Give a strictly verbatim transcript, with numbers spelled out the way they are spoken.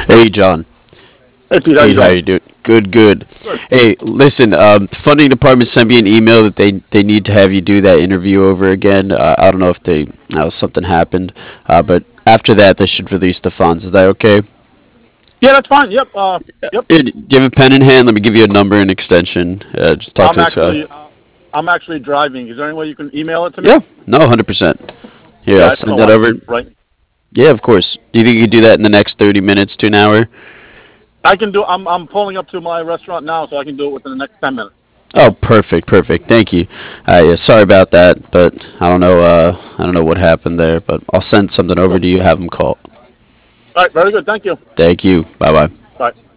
Hey, John. Hey Pete, how you Pete, how doing? you doing? Good, good. Good. Hey, listen, um, the funding department sent me an email that they they need to have you do that interview over again. Uh, I don't know if they uh, something happened, uh, but after that they should release the funds. Is that okay? Yeah, that's fine. Yep. Uh, yep. Here, do you have a pen in hand? Let me give you a number and extension. Uh, just talk to I'm this guy. actually uh, I'm actually driving. Is there any way you can email it to me? Yeah, no, one hundred percent. Here, Yeah, I'll I just send don't that want over. to right. Yeah, of course. Do you think you could do that in the next thirty minutes to an hour? I can do. I'm I'm pulling up to my restaurant now, so I can do it within the next ten minutes. Oh, perfect, perfect. Thank you. Uh, yeah, sorry about that, but I don't know. Uh, I don't know what happened there, but I'll send something over Cool. to you. Have them call. All right. Very good. Thank you. Thank you. Bye bye. Bye.